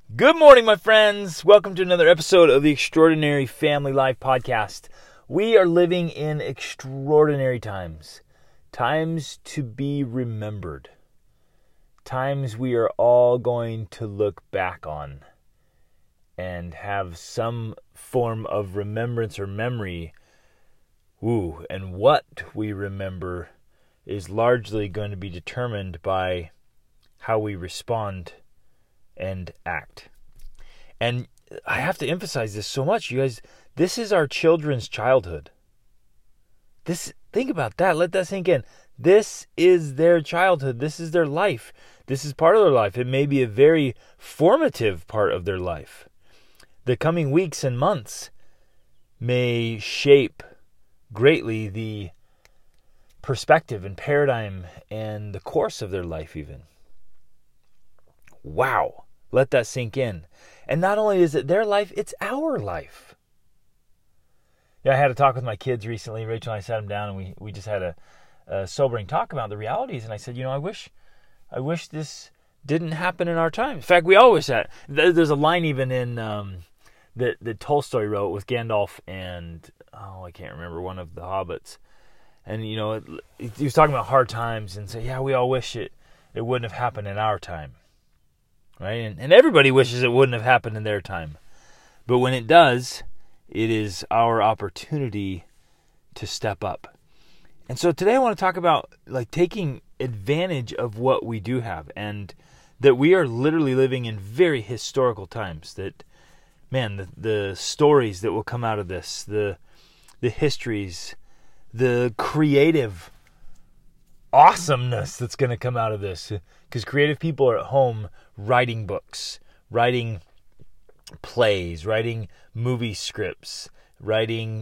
Good morning, my friends. Welcome to another episode of the Extraordinary Family Life Podcast. We are living in extraordinary times. Times to be remembered. Times we are all going to look back on and have some form of remembrance or memory. And what we remember is largely going to be determined by how we respond and act. And I have to emphasize this so much, you guys. This is our children's childhood. Think about that. Let that sink in. This is their childhood. This is their life. This is part of their life. It may be a very formative part of their life. The coming weeks and months may shape greatly the perspective and paradigm and the course of their life even. Wow. Let that sink in. And not only is it their life, it's our life. I had a talk with my kids recently. Rachel and I sat them down and we just had a sobering talk about the realities. And I said, I wish this didn't happen in our time. In fact, we all wish that. There's a line even in that Tolstoy wrote with Gandalf and, I can't remember, one of the hobbits. And, he was talking about hard times and said, we all wish it wouldn't have happened in our time. Right? And everybody wishes it wouldn't have happened in their time. But when it does, it is our opportunity to step up. And so today I want to talk about taking advantage of what we do have, and that we are literally living in very historical times. That, the stories that will come out of this, the histories, the creative awesomeness that's going to come out of this, because creative people are at home writing books, writing plays, writing movie scripts, writing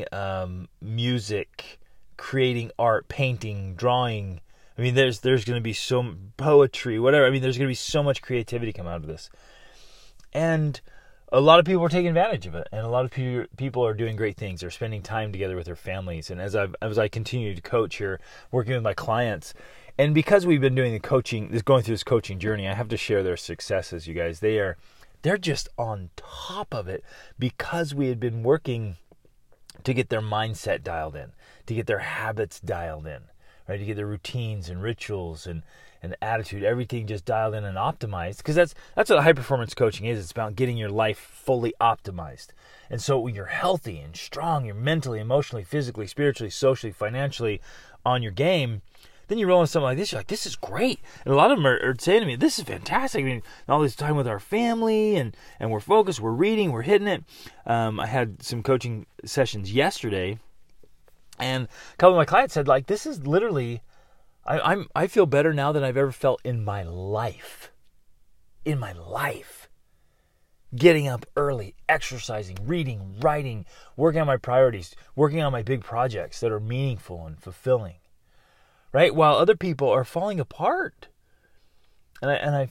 music, creating art, painting, drawing. There's going to be some poetry, whatever. There's going to be so much creativity come out of this, and a lot of people are taking advantage of it, and a lot of people are doing great things. They're spending time together with their families. And as I continue to coach here, working with my clients, and because we've been doing going through this coaching journey, I have to share their successes, you guys. They're just on top of it because we had been working to get their mindset dialed in, to get their habits dialed in, right? To get their routines and rituals and attitude, everything just dialed in and optimized. Because that's what high performance coaching is. It's about getting your life fully optimized. And so when you're healthy and strong, you're mentally, emotionally, physically, spiritually, socially, financially on your game, then you roll into something like this. You're like, this is great. And a lot of them are saying to me, this is fantastic. All this time with our family and we're focused, we're reading, we're hitting it. I had some coaching sessions yesterday, and a couple of my clients said, this is literally, I feel better now than I've ever felt in my life. In my life. Getting up early, exercising, reading, writing, working on my priorities, working on my big projects that are meaningful and fulfilling. Right? While other people are falling apart. And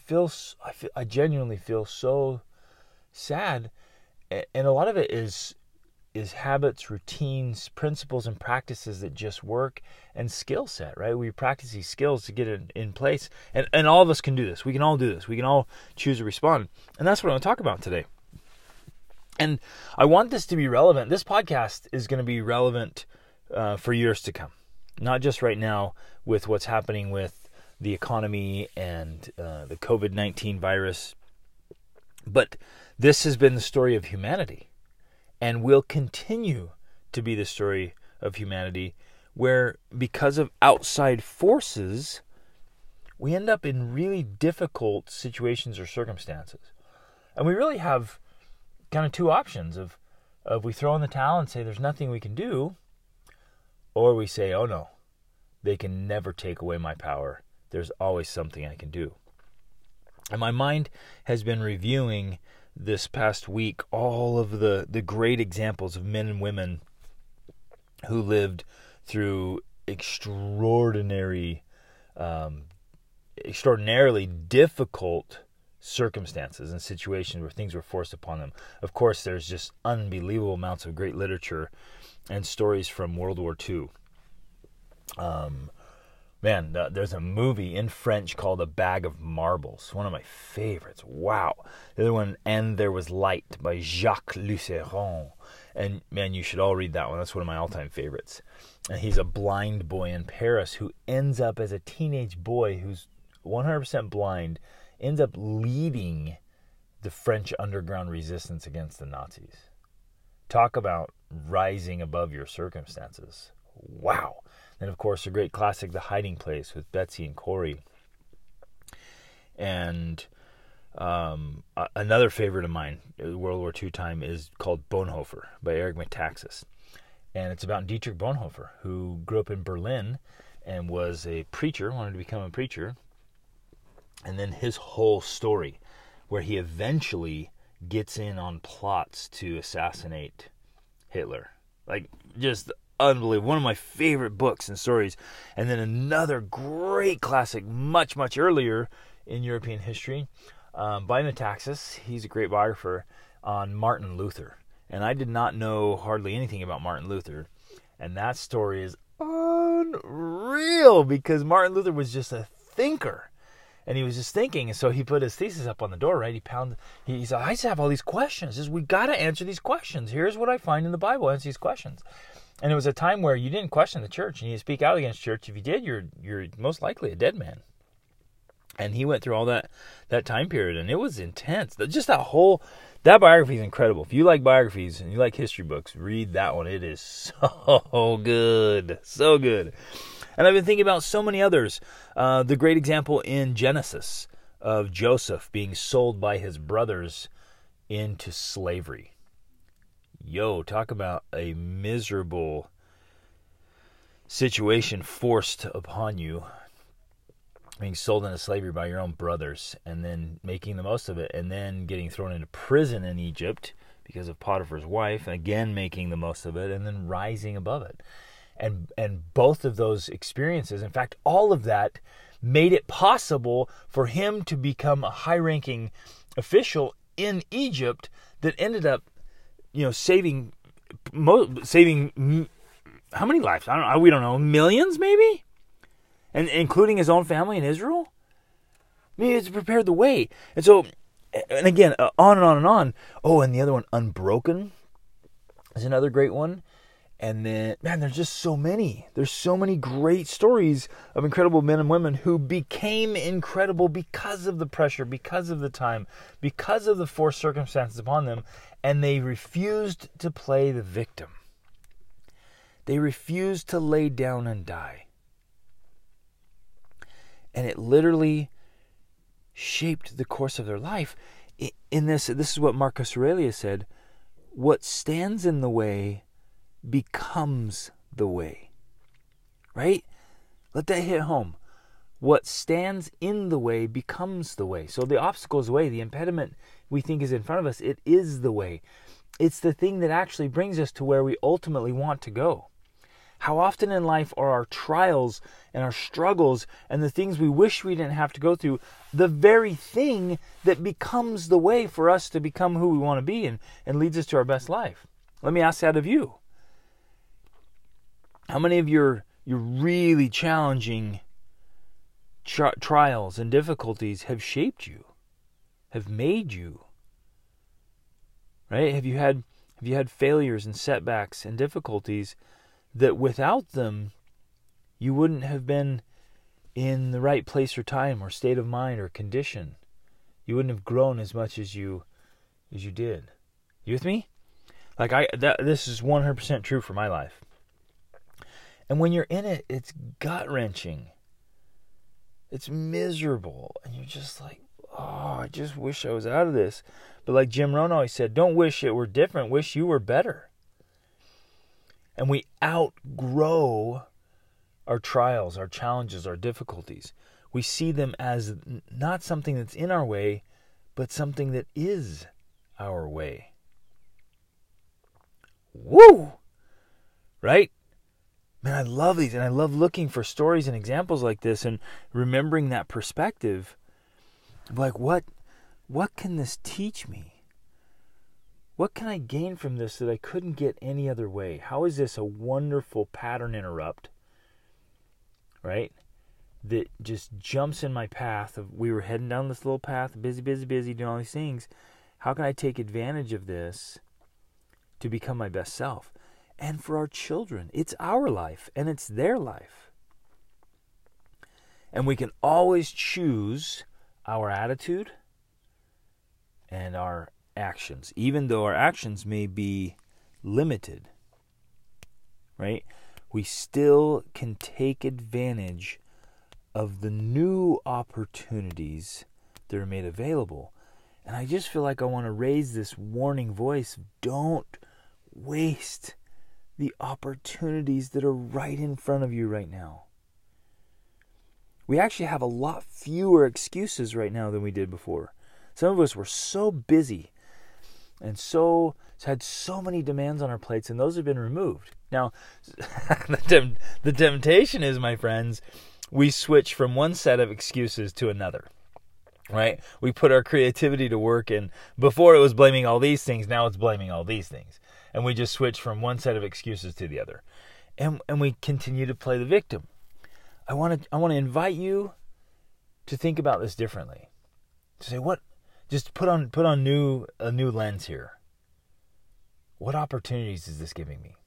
I genuinely feel so sad. And a lot of it is habits, routines, principles, and practices that just work, and skill set, right? We practice these skills to get it in place. And all of us can do this. We can all do this. We can all choose to respond. And that's what I'm going to talk about today. And I want this to be relevant. This podcast is going to be relevant for years to come. Not just right now with what's happening with the economy and the COVID-19 virus, but this has been the story of humanity. And will continue to be the story of humanity, where because of outside forces, we end up in really difficult situations or circumstances. And we really have kind of two options of we throw in the towel and say there's nothing we can do, or we say, oh no, they can never take away my power. There's always something I can do. And my mind has been reviewing this past week all of the great examples of men and women who lived through extraordinarily difficult circumstances and situations where things were forced upon them. Of course, there's just unbelievable amounts of great literature and stories from World War II. Man, there's a movie in French called A Bag of Marbles. One of my favorites. Wow. The other one, And There Was Light by Jacques Luceron. And man, you should all read that one. That's one of my all-time favorites. And he's a blind boy in Paris who ends up as a teenage boy who's 100% blind, ends up leading the French underground resistance against the Nazis. Talk about rising above your circumstances. Wow. And of course, a great classic, The Hiding Place, with Betsy and Corey. And another favorite of mine, World War II time, is called Bonhoeffer by Eric Metaxas. And it's about Dietrich Bonhoeffer, who grew up in Berlin and was a preacher, wanted to become a preacher. And then his whole story, where he eventually gets in on plots to assassinate Hitler. Like, just unbelievable. One of my favorite books and stories. And then another great classic, much, much earlier in European history, by Metaxas. He's a great biographer on Martin Luther. And I did not know hardly anything about Martin Luther. And that story is unreal, because Martin Luther was just a thinker. And he was just thinking, and so he put his thesis up on the door, right? He said, I just have all these questions. He says, we got to answer these questions. Here's what I find in the Bible. Answer these questions. And it was a time where you didn't question the church, and you speak out against church. If you did, you're most likely a dead man. And he went through all that time period, and it was intense. Just that biography is incredible. If you like biographies and you like history books, read that one. It is so good. So good. And I've been thinking about so many others. The great example in Genesis of Joseph being sold by his brothers into slavery. Talk about a miserable situation forced upon you. Being sold into slavery by your own brothers, and then making the most of it, and then getting thrown into prison in Egypt because of Potiphar's wife, and again making the most of it, and then rising above it. And both of those experiences, in fact, all of that made it possible for him to become a high-ranking official in Egypt that ended up, saving how many lives? We don't know, millions maybe? And including his own family in Israel? I mean, it's prepared the way. And so, and again, on and on and on. Oh, and the other one, Unbroken, is another great one. And then, man, there's just so many. There's so many great stories of incredible men and women who became incredible because of the pressure, because of the time, because of the forced circumstances upon them, and they refused to play the victim. They refused to lay down and die. And it literally shaped the course of their life. In this is what Marcus Aurelius said, what stands in the way becomes the way. Right? Let that hit home. What stands in the way becomes the way. So the obstacle is the way. The impediment we think is in front of us, it is the way. It's the thing that actually brings us to where we ultimately want to go. How often in life are our trials and our struggles and the things we wish we didn't have to go through the very thing that becomes the way for us to become who we want to be and leads us to our best life? Let me ask that of you. How many of your really challenging trials and difficulties have shaped you, have made you? Right? Have you had failures and setbacks and difficulties that without them, you wouldn't have been in the right place or time or state of mind or condition? You wouldn't have grown as much as you did. You with me? This is 100% true for my life. And when you're in it, it's gut-wrenching. It's miserable. And you're just like, oh, I just wish I was out of this. But like Jim Rohn always said, don't wish it were different, wish you were better. And we outgrow our trials, our challenges, our difficulties. We see them as not something that's in our way, but something that is our way. Woo! Right? Man, I love these, and I love looking for stories and examples like this and remembering that perspective. Like, what can this teach me? What can I gain from this that I couldn't get any other way? How is this a wonderful pattern interrupt? Right? that just jumps in my path of, we were heading down this little path, busy, doing all these things. How can I take advantage of this to become my best self? And for our children, it's our life and it's their life. And we can always choose our attitude and our actions, even though our actions may be limited, right? We still can take advantage of the new opportunities that are made available. And I just feel like I want to raise this warning voice. Don't waste the opportunities that are right in front of you right now. We actually have a lot fewer excuses right now than we did before. Some of us were so busy and had so many demands on our plates, and those have been removed. Now, the temptation is, my friends, we switch from one set of excuses to another, right? We put our creativity to work, and before it was blaming all these things, now it's blaming all these things. And we just switch from one set of excuses to the other. And we continue to play the victim. I want to invite you to think about this differently. To say, just put on a new lens here. What opportunities is this giving me?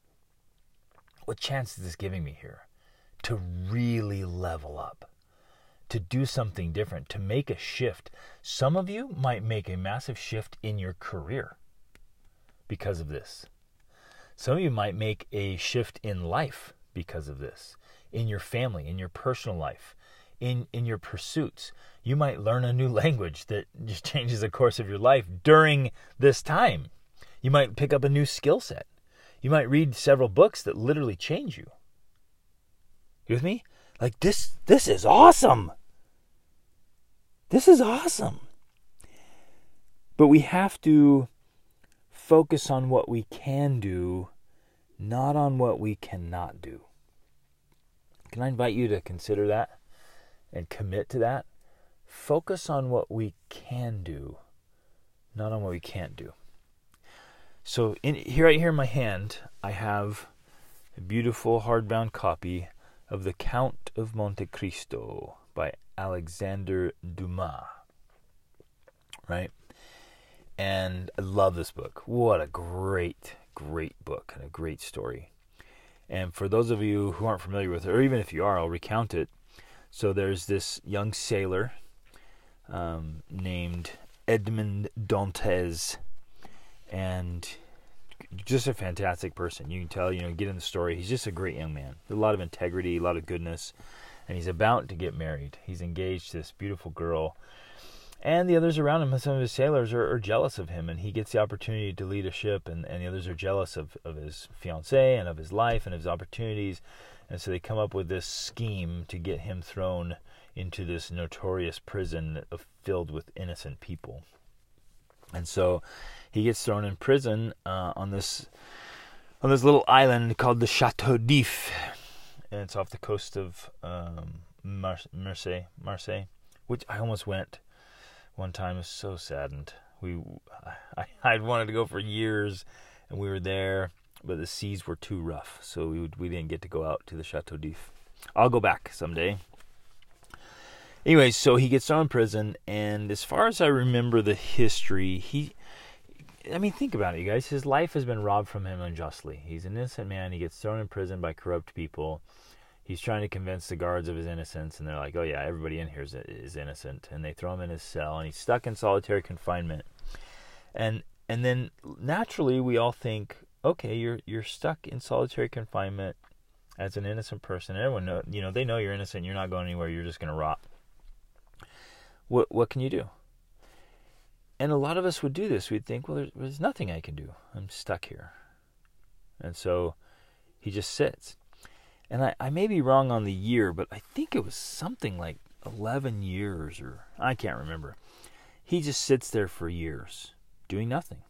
What chance is this giving me here to really level up, to do something different, to make a shift? Some of you might make a massive shift in your career because of this. Some of you might make a shift in life because of this, in your family, in your personal life, in your pursuits. You might learn a new language that just changes the course of your life during this time. You might pick up a new skill set. You might read several books that literally change you. You with me? Like, this is awesome. This is awesome. But we have to focus on what we can do, not on what we cannot do. Can I invite you to consider that and commit to that? Focus on what we can do, not on what we can't do. So right here in my hand, I have a beautiful hardbound copy of The Count of Monte Cristo by Alexander Dumas, right? And I love this book. What a great book and a great story. And for those of you who aren't familiar with it, or even if you are, I'll recount it. So there's this young sailor named Edmond Dantes, and just a fantastic person. You can tell, get in the story. He's just a great young man. A lot of integrity, a lot of goodness. And he's about to get married. He's engaged to this beautiful girl. And the others around him, some of his sailors, are jealous of him. And he gets the opportunity to lead a ship. And the others are jealous of his fiancée and of his life and of his opportunities. And so they come up with this scheme to get him thrown into this notorious prison filled with innocent people. And so he gets thrown in prison on this little island called the Chateau d'If, and it's off the coast of Marseille, which I almost went one time. I was so saddened. I'd wanted to go for years, and we were there, but the seas were too rough, so we didn't get to go out to the Chateau d'If. I'll go back someday. Anyways, so he gets thrown in prison, and as far as I remember the history, think about it, you guys. His life has been robbed from him unjustly. He's an innocent man. He gets thrown in prison by corrupt people. He's trying to convince the guards of his innocence, and they're like, oh yeah, everybody in here is innocent. And they throw him in his cell, and he's stuck in solitary confinement. And then naturally we all think, okay, you're stuck in solitary confinement as an innocent person. Everyone they know you're innocent. You're not going anywhere. You're just going to rot. What can you do? And a lot of us would do this. We'd think, well, there's nothing I can do. I'm stuck here. And so he just sits. And I may be wrong on the year, but I think it was something like 11 years, or I can't remember. He just sits there for years, doing nothing.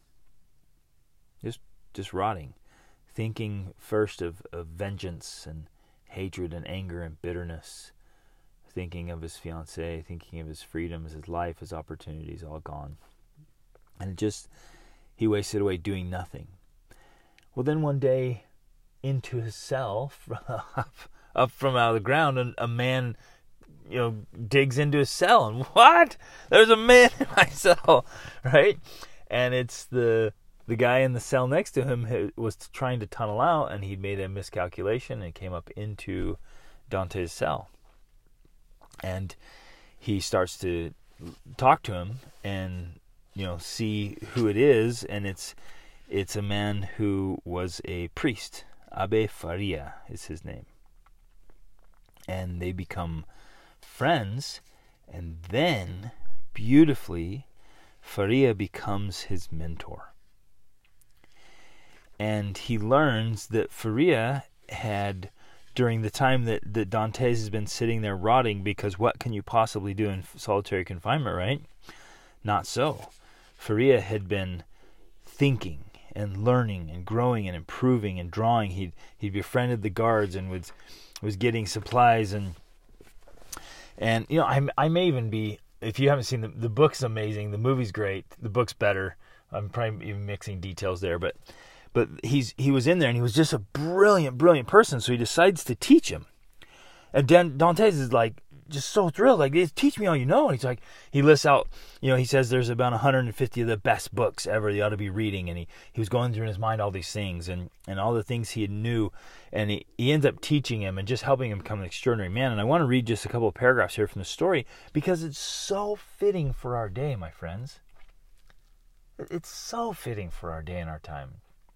Just rotting. Thinking first of vengeance and hatred and anger and bitterness. Thinking of his fiancée, thinking of his freedoms, his life, his opportunities, all gone. And he wasted away doing nothing. Well, then one day, into his cell, up from out of the ground, and a man digs into his cell, and what? There's a man in my cell, right? And it's the guy in the cell next to him who was trying to tunnel out, and he'd made a miscalculation and came up into Dante's cell. And he starts to talk to him and see who it is, and it's a man who was a priest. Abbe Faria is his name. And they become friends, and then beautifully Faria becomes his mentor. And he learns that Faria had, during the time that Dantes has been sitting there rotting, because what can you possibly do in solitary confinement, right? Not so. Faria had been thinking and learning and growing and improving and drawing. He'd befriended the guards and was getting supplies, and I may even be, if you haven't seen the book's amazing, the movie's great, the book's better. I'm probably even mixing details there, but he was in there, and he was just a brilliant person, so he decides to teach him. And Dantes is like just so thrilled, like, teach me all you know. And he's like, he lists out, he says there's about 150 of the best books ever you ought to be reading, and he was going through in his mind all these things and all the things he knew, and he ends up teaching him and just helping him become an extraordinary man. And I want to read just a couple of paragraphs here from the story, because it's so fitting for our day, my friends. It's so fitting for our day and our time.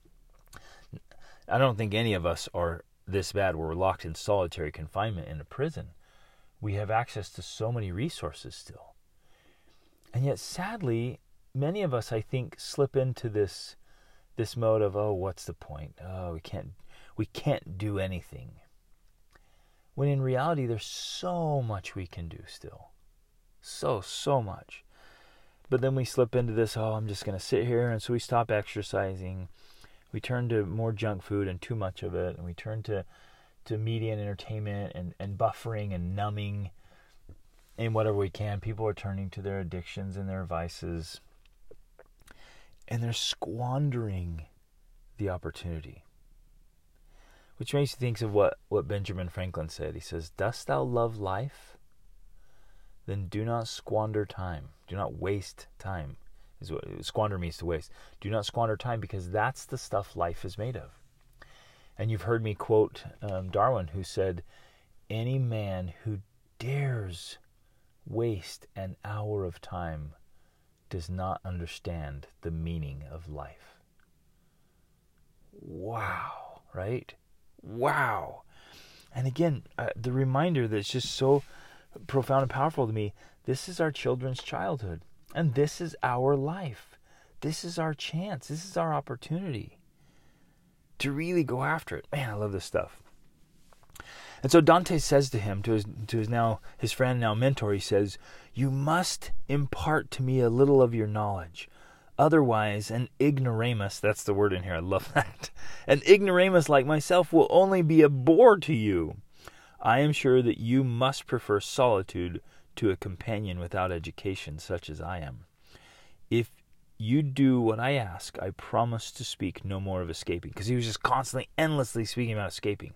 I don't think any of us are this bad where we're locked in solitary confinement in a prison. We have access to so many resources still. And yet, sadly, many of us, I think, slip into this mode of, oh, what's the point? Oh, we can't do anything. When in reality, there's so much we can do still. So much. But then we slip into this, oh, I'm just going to sit here, and so we stop exercising. We turn to more junk food and too much of it, and we turn to media and entertainment and buffering and numbing in whatever we can. People are turning to their addictions and their vices, and they're squandering the opportunity. Which makes you think of what Benjamin Franklin said. He says, "Dost thou love life? Then do not squander time. Do not waste time." Is what squander means, to waste. Do not squander time, because that's the stuff life is made of. And you've heard me quote Darwin, who said, "Any man who dares waste an hour of time does not understand the meaning of life." Wow, right? Wow. And again, the reminder that's just so profound and powerful to me, this is our children's childhood. And this is our life. This is our chance. This is our opportunity to really go after it. Man, I love this stuff. And so Dante says to him, to his friend, now mentor, he says, "You must impart to me a little of your knowledge. Otherwise, an ignoramus," that's the word in here, I love that, "an ignoramus like myself will only be a bore to you. I am sure that you must prefer solitude to a companion without education, such as I am. If you do what I ask, I promise to speak no more of escaping." Because he was just constantly, endlessly speaking about escaping.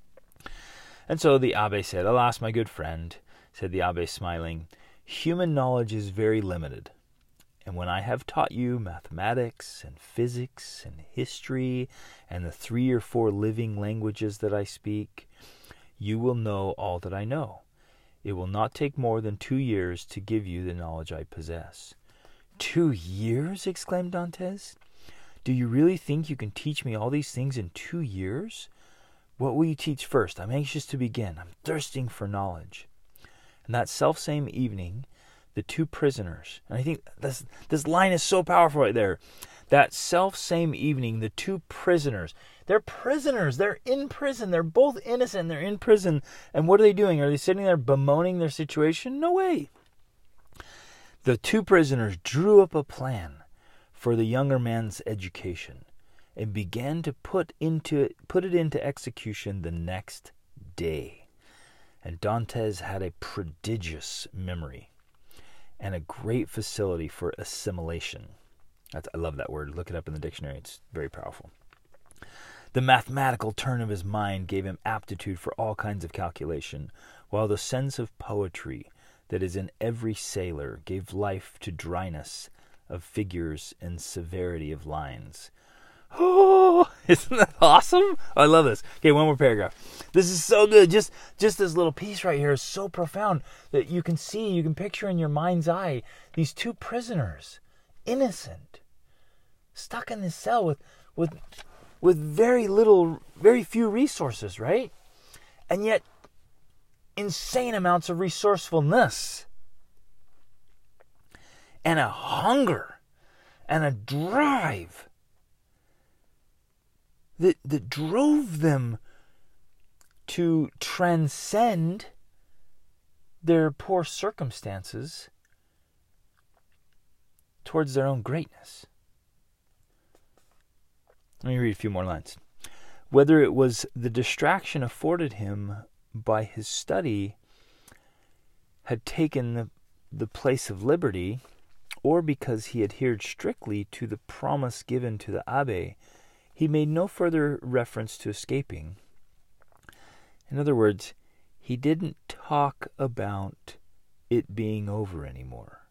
And so the Abbé said, "Alas, my good friend," said the Abbé smiling, "human knowledge is very limited. And when I have taught you mathematics and physics and history and the 3 or 4 living languages that I speak, you will know all that I know. It will not take more than 2 years to give you the knowledge I possess." 2 years? Exclaimed Dantes. "Do you really think you can teach me all these things in 2 years? What will you teach first? I'm anxious to begin. I'm thirsting for knowledge." And that selfsame evening, the 2 prisoners, and I think this line is so powerful right there. That selfsame evening, the 2 prisoners, they're prisoners, they're in prison, they're both innocent, they're in prison, and what are they doing? Are they sitting there bemoaning their situation? No way. The 2 prisoners drew up a plan for the younger man's education and began to put it into execution the next day. And Dantes had a prodigious memory and a great facility for assimilation. I love that word. Look it up in the dictionary. It's very powerful. The mathematical turn of his mind gave him aptitude for all kinds of calculation. while the sense of poetry that is in every sailor gave life to dryness of figures and severity of lines. Oh, isn't that awesome? I love this. Okay, one more paragraph. This is so good. Just this little piece right here is so profound that you can picture in your mind's eye these two prisoners, innocent, stuck in this cell with very few resources, right? And yet insane amounts of resourcefulness and a hunger and a drive that drove them to transcend their poor circumstances towards their own greatness. Let me read a few more lines. Whether it was the distraction afforded him by his study had taken the place of liberty, or because he adhered strictly to the promise given to the Abbé, he made no further reference to escaping. In other words, he didn't talk about it being over anymore.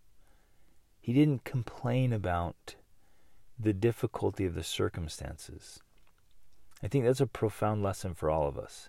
He didn't complain about the difficulty of the circumstances. I think that's a profound lesson for all of us.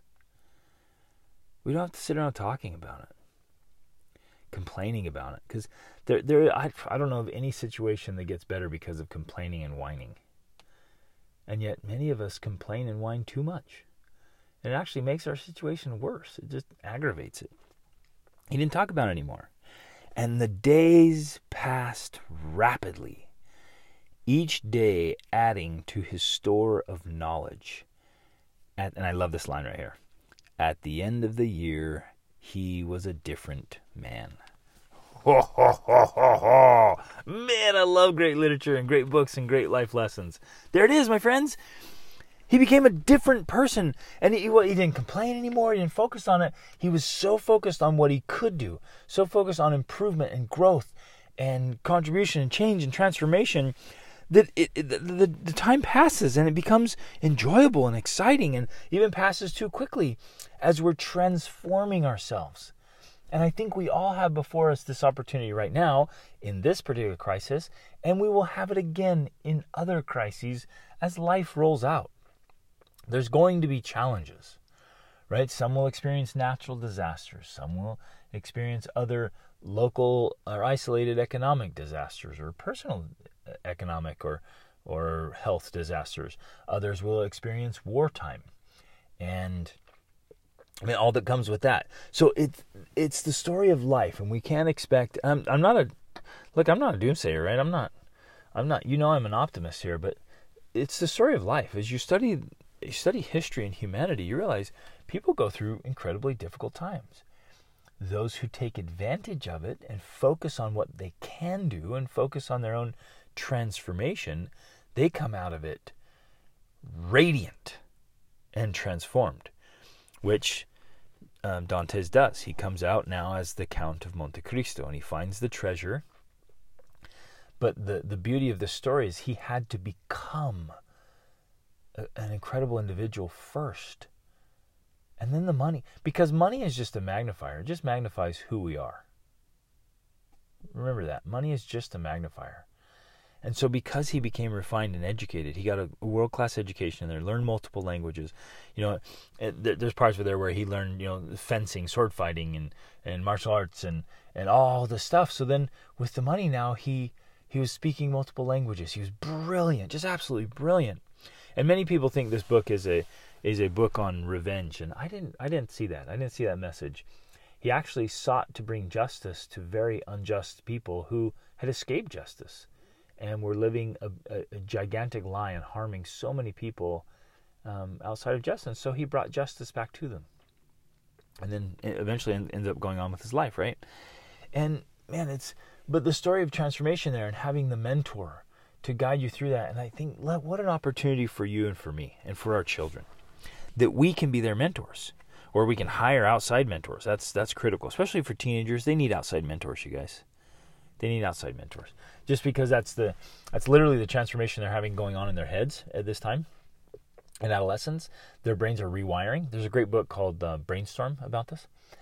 We don't have to sit around talking about it, complaining about it, because I don't know of any situation that gets better because of complaining and whining. And yet many of us complain and whine too much. And it actually makes our situation worse. It just aggravates it. He didn't talk about it anymore. And the days passed rapidly, each day adding to his store of knowledge. And I love this line right here. At the end of the year, he was a different man. Ho, ho, ho, ho, ho. Man, I love great literature and great books and great life lessons. There it is, my friends. He became a different person. And he didn't complain anymore. He didn't focus on it. He was so focused on what he could do. So focused on improvement and growth and contribution and change and transformation that the time passes and it becomes enjoyable and exciting, and even passes too quickly as we're transforming ourselves. And I think we all have before us this opportunity right now in this particular crisis, and we will have it again in other crises as life rolls out. There's going to be challenges, right? Some will experience natural disasters. Some will experience other local or isolated economic disasters or personal economic or health disasters. Others will experience wartime and all that comes with that. So it's the story of life, and we can't expect. I'm not a doomsayer, right? I'm not. I'm an optimist here, but it's the story of life. As you study history and humanity, you realize people go through incredibly difficult times. Those who take advantage of it and focus on what they can do and focus on their own transformation, they come out of it radiant and transformed, which Dantes does. He comes out now as the Count of Monte Cristo, and he finds the treasure. But the beauty of the story is he had to become an incredible individual first. And then the money. Because money is just a magnifier. It just magnifies who we are. Remember that. Money is just a magnifier. And so because he became refined and educated, he got a world-class education there, learned multiple languages. There's parts of there where he learned, fencing, sword fighting, and martial arts, and all the stuff. So then with the money now, he was speaking multiple languages. He was brilliant, just absolutely brilliant. And many people think this book is a book on revenge, and I didn't see that. I didn't see that message. He actually sought to bring justice to very unjust people who had escaped justice and were living a gigantic lie and harming so many people outside of justice. So he brought justice back to them, and then eventually ended up going on with his life, right? And man, but the story of transformation there and having the mentor to guide you through that. And I think what an opportunity for you and for me and for our children, that we can be their mentors, or we can hire outside mentors. That's critical, especially for teenagers. They need outside mentors, you guys. They need outside mentors, just because that's literally the transformation they're having going on in their heads at this time. In adolescence, their brains are rewiring. There's a great book called Brainstorm about this.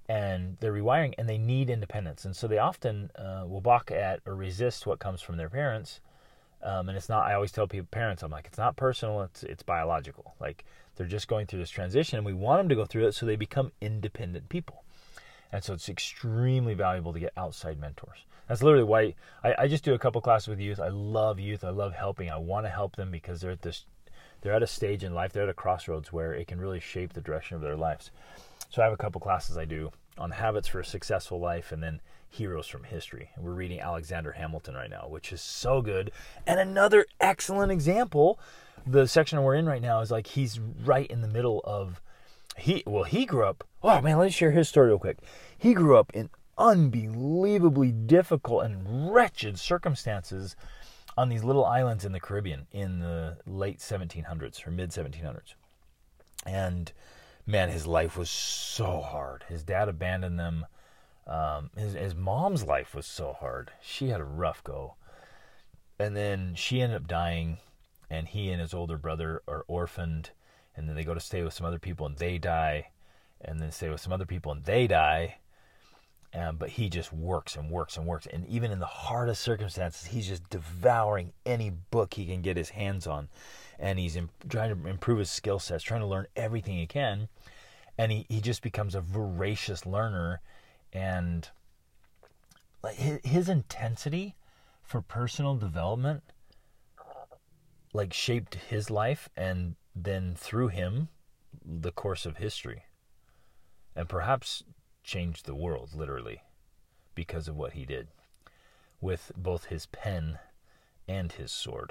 and they're rewiring, and they need independence. And so they often will balk at or resist what comes from their parents. And it's not, I always tell people, parents, I'm like, it's not personal, it's biological. Like, they're just going through this transition, and we want them to go through it so they become independent people. And so it's extremely valuable to get outside mentors. That's literally why I just do a couple classes with youth. I love youth. I love helping. I want to help them because they're at a stage in life, they're at a crossroads where it can really shape the direction of their lives. So I have a couple classes I do on habits for a successful life, and then heroes from history. And we're reading Alexander Hamilton right now, which is so good. And another excellent example, the section we're in right now is like he's right in the middle of, he grew up, oh man, let me share his story real quick. He grew up in unbelievably difficult and wretched circumstances on these little islands in the Caribbean in the late 1700s or mid 1700s. And man, his life was so hard. His dad abandoned them. His mom's life was so hard. She had a rough go. And then she ended up dying, and he and his older brother are orphaned, and then they go to stay with some other people and they die, and then stay with some other people and they die. But he just works and works and works. And even in the hardest circumstances, he's just devouring any book he can get his hands on. And he's trying to improve his skill sets, trying to learn everything he can. And he just becomes a voracious learner. And like his intensity for personal development like shaped his life, and then through him, the course of history. And perhaps changed the world, literally, because of what he did with both his pen and his sword.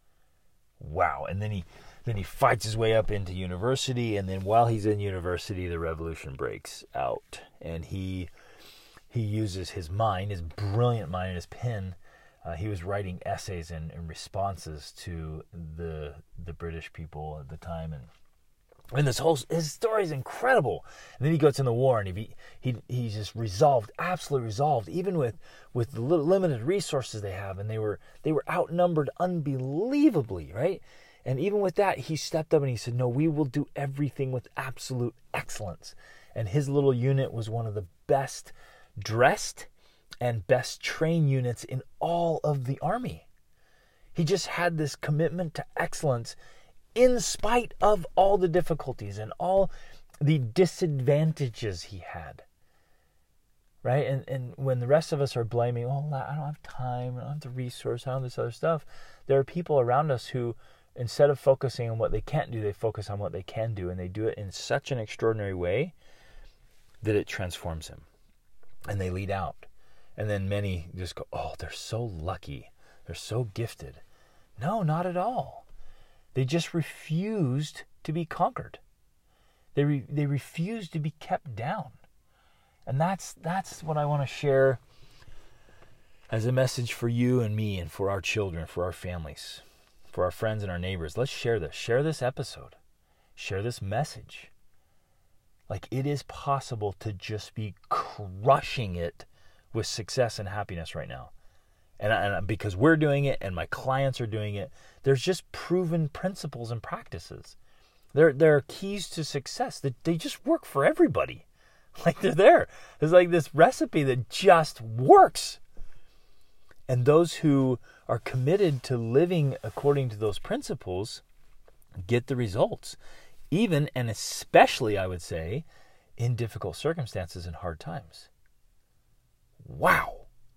Wow. And then he fights his way up into university, and then while he's in university, the revolution breaks out, and he uses his mind, his brilliant mind, and his pen. He was writing essays and responses to the British people at the time, and his story is incredible. And then he goes in the war, and he's just resolved, absolutely resolved, even with the limited resources they have, and they were outnumbered unbelievably, right? And even with that, he stepped up and he said, "No, we will do everything with absolute excellence." And his little unit was one of the best dressed and best trained units in all of the army. He just had this commitment to excellence in spite of all the difficulties and all the disadvantages he had. Right? And when the rest of us are blaming, oh, I don't have time, I don't have the resource, I don't have this other stuff, there are people around us who, instead of focusing on what they can't do, they focus on what they can do, and they do it in such an extraordinary way that it transforms them. And they lead out. And then many just go, oh, they're so lucky. They're so gifted. No, not at all. They just refused to be conquered. They refused to be kept down. And that's what I want to share as a message for you and me and for our children, for our families, for our friends and our neighbors. Let's share this. Share this episode. Share this message. Like, it is possible to just be crushing it with success and happiness right now. And because we're doing it and my clients are doing it, there's just proven principles and practices. There are keys to success that they just work for everybody. Like, they're there. There's like this recipe that just works. And those who are committed to living according to those principles get the results. Even and especially, I would say, in difficult circumstances and hard times. Wow.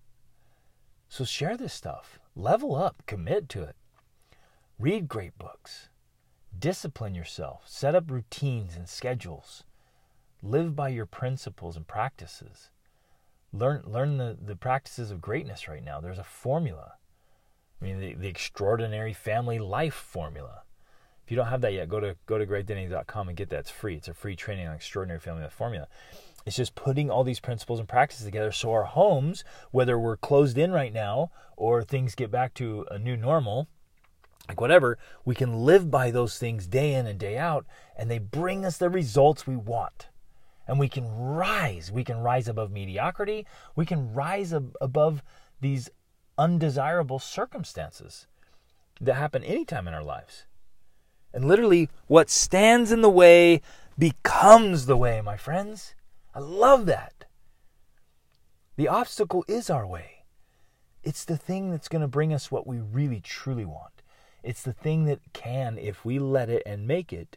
So share this stuff. Level up. Commit to it. Read great books. Discipline yourself. Set up routines and schedules. Live by your principles and practices. Learn the practices of greatness right now. There's a formula. I mean, the extraordinary family life formula. If you don't have that yet, go to gregdenny.com and get that. It's free. It's a free training on extraordinary family life formula. It's just putting all these principles and practices together so our homes, whether we're closed in right now or things get back to a new normal, like whatever, we can live by those things day in and day out, and they bring us the results we want. And we can rise. We can rise above mediocrity. We can rise above these undesirable circumstances that happen anytime in our lives. And literally, what stands in the way becomes the way, my friends. I love that. The obstacle is our way. It's the thing that's going to bring us what we really, truly want. It's the thing that can, if we let it and make it,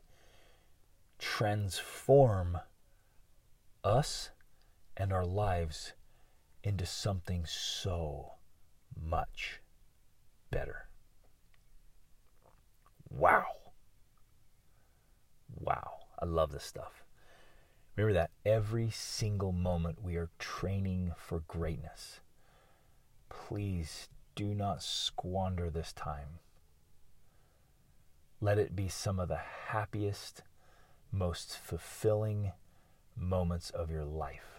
transform us and our lives into something so much better. Wow. Wow. I love this stuff. Remember that every single moment we are training for greatness. Please do not squander this time. Let it be some of the happiest, most fulfilling moments of your life.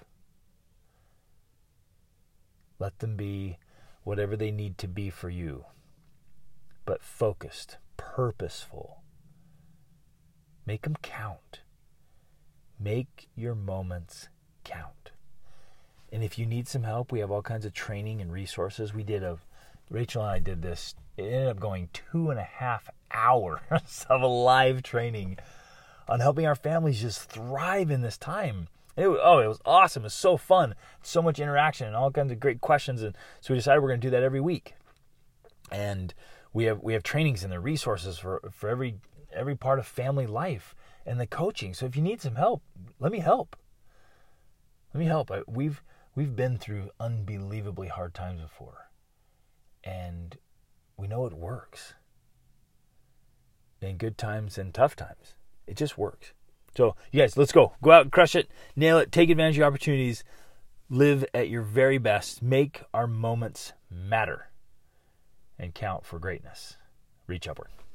Let them be whatever they need to be for you, but focused, purposeful. Make them count. Make your moments count. And if you need some help, we have all kinds of training and resources. Rachel and I did this. It ended up going 2.5 hours of a live training on helping our families just thrive in this time. It was awesome. It was so fun. So much interaction and all kinds of great questions. And so we decided we're going to do that every week. And we have trainings and the resources for every part of family life and the coaching. So if you need some help, let me help. We've been through unbelievably hard times before, and we know it works. In good times and tough times, it just works. So you guys, let's go out and crush it, nail it, take advantage of your opportunities, live at your very best, make our moments matter, and count for greatness. Reach upward.